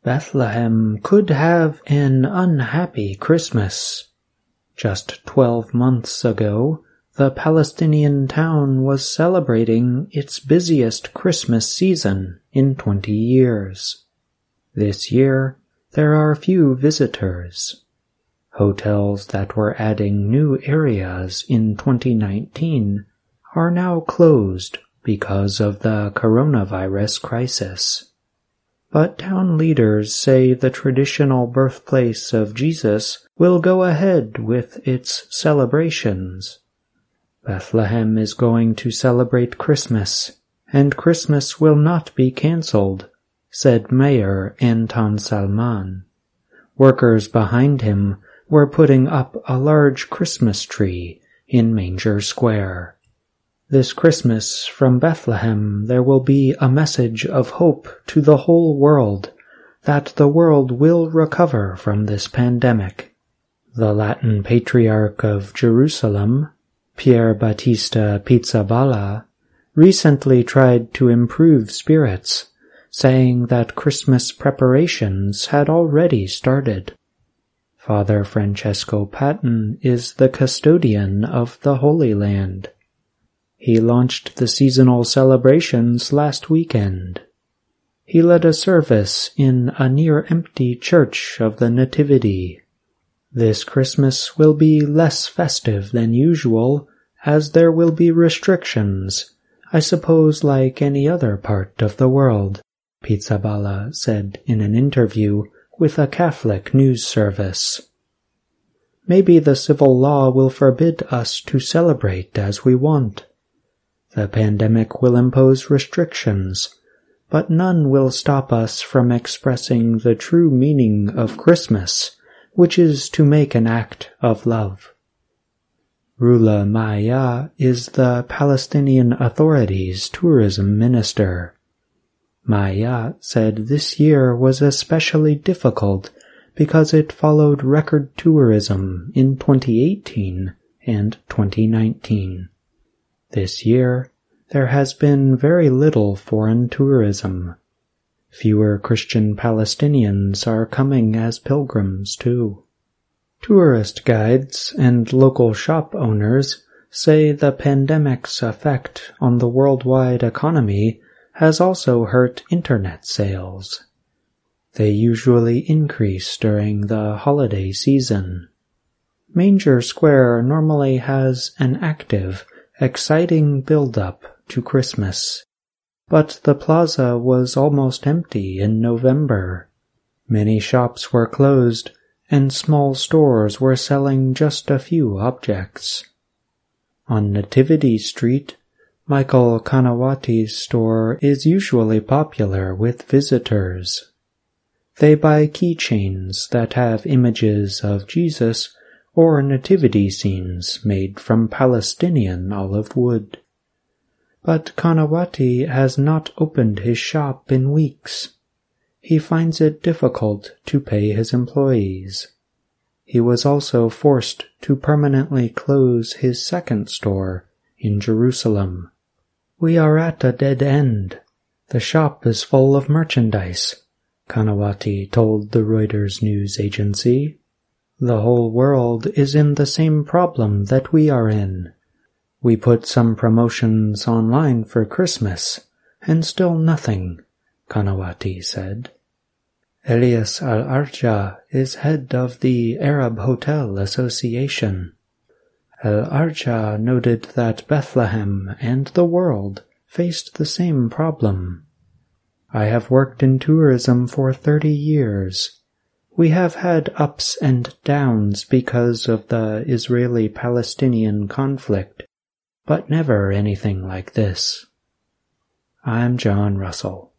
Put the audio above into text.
Bethlehem could have an unhappy Christmas. Just 12 months ago, the Palestinian town was celebrating its busiest Christmas season in 20 years. This year, there are few visitors. Hotels that were adding new areas in 2019 are now closed because of the coronavirus crisis. But town leaders say the traditional birthplace of Jesus will go ahead with its celebrations. Bethlehem is going to celebrate Christmas, and Christmas will not be cancelled, said Mayor Anton Salman. Workers behind him were putting up a large Christmas tree in Manger Square. This Christmas, from Bethlehem, there will be a message of hope to the whole world, that the world will recover from this pandemic. The Latin Patriarch of Jerusalem, Pier Battista Pizzaballa, recently tried to improve spirits, saying that Christmas preparations had already started. Father Francesco Patton is the custodian of the Holy Land. He launched the seasonal celebrations last weekend. He led a service in a near-empty church of the Nativity. This Christmas will be less festive than usual, as there will be restrictions, I suppose like any other part of the world, Pizzaballa said in an interview with a Catholic news service. Maybe the civil law will forbid us to celebrate as we want. The pandemic will impose restrictions, but none will stop us from expressing the true meaning of Christmas, which is to make an act of love. Rula Maya is the Palestinian Authority's tourism minister. Maya said this year was especially difficult because it followed record tourism in 2018 and 2019. This year, there has been very little foreign tourism. Fewer Christian Palestinians are coming as pilgrims, too. Tourist guides and local shop owners say the pandemic's effect on the worldwide economy has also hurt internet sales. They usually increase during the holiday season. Manger Square normally has an active, exciting build-up to Christmas, but the plaza was almost empty in November. Many shops were closed, and small stores were selling just a few objects. On Nativity Street, Michael Kanawati's store is usually popular with visitors. They buy keychains that have images of Jesus or nativity scenes made from Palestinian olive wood. But Kanawati has not opened his shop in weeks. He finds it difficult to pay his employees. He was also forced to permanently close his second store in Jerusalem. "We are at a dead end. The shop is full of merchandise," Kanawati told the Reuters news agency. "The whole world is in the same problem that we are in. We put some promotions online for Christmas, and still nothing," Kanawati said. Elias Al-Arja is head of the Arab Hotel Association. Al-Arja noted that Bethlehem and the world faced the same problem. "I have worked in tourism for 30 years. We have had ups and downs because of the Israeli-Palestinian conflict, but never anything like this." I'm John Russell.